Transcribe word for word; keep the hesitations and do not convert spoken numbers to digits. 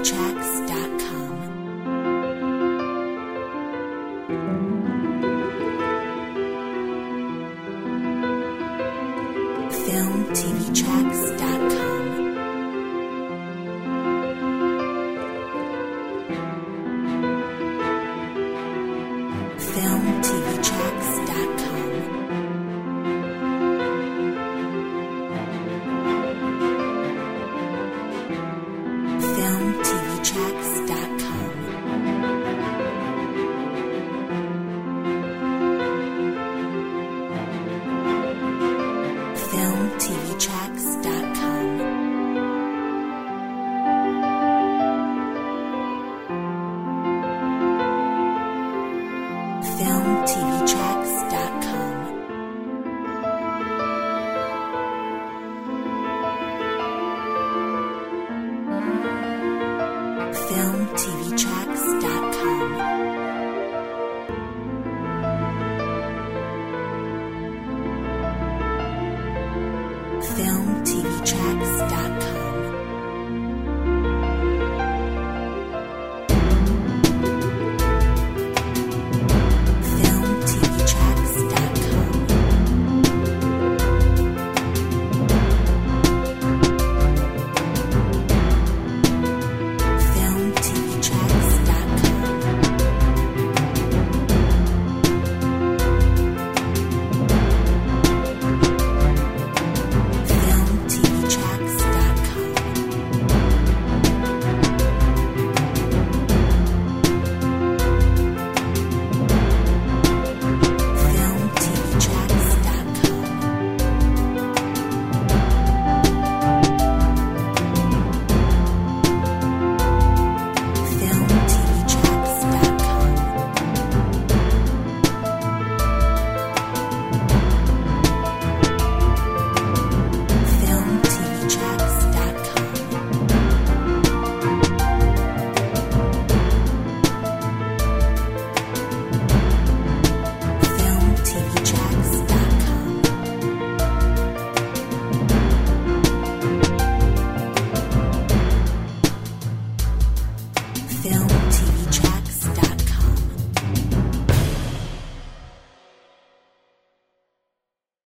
tracks dot com. film t v tracks dot com. film t v tracks dot com. film t v tracks dot com. film t v tracks dot com. film t v tracks dot com. film t v tracks dot com. film t v